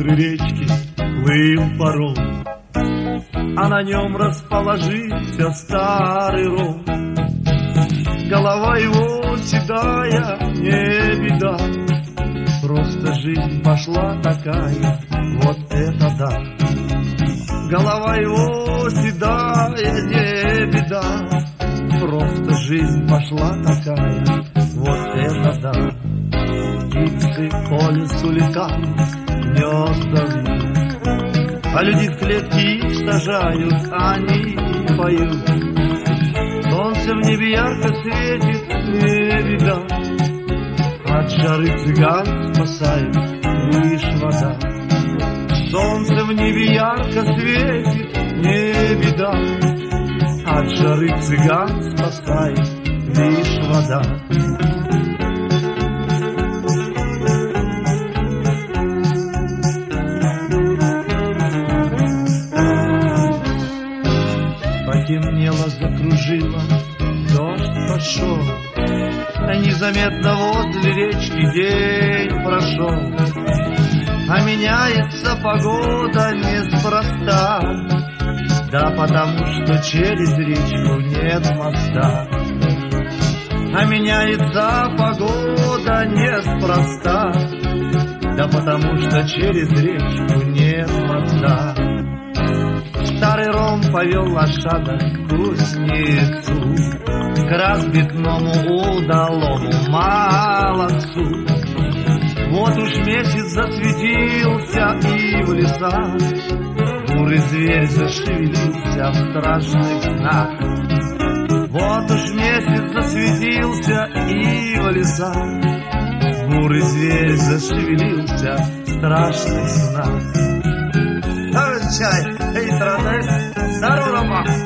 быстрой речки плыл паром, а на нем расположился старый ром. Голова его седая, не беда, просто жизнь пошла такая, вот это да. Голова его седая, не беда, просто жизнь пошла такая, вот это да. Птицы по лесу летают, гнезда вьют, а люди в клетки их сажают, они поют. Солнце в небе ярко светит, не беда, от жары цыган спасает лишь вода. Солнце в небе ярко светит, не беда, от жары цыган спасает лишь вода. Потемнело, закружило, дождь пошел, а незаметно возле речки день прошел. А меняется погода неспроста, да потому что через речку нет моста. А меняется погода неспроста, да потому что через речку нет моста. Старый ром повел лошадок к кузнецу, к разбитному удалому молодцу. Вот уж месяц засветился и в лесах бурый зверь зашевелился в страшных снах. Вот уж месяц засветился и в лесах бурый зверь зашевелился в страшных снах. Чай, эй, страдает, здорово, Рома!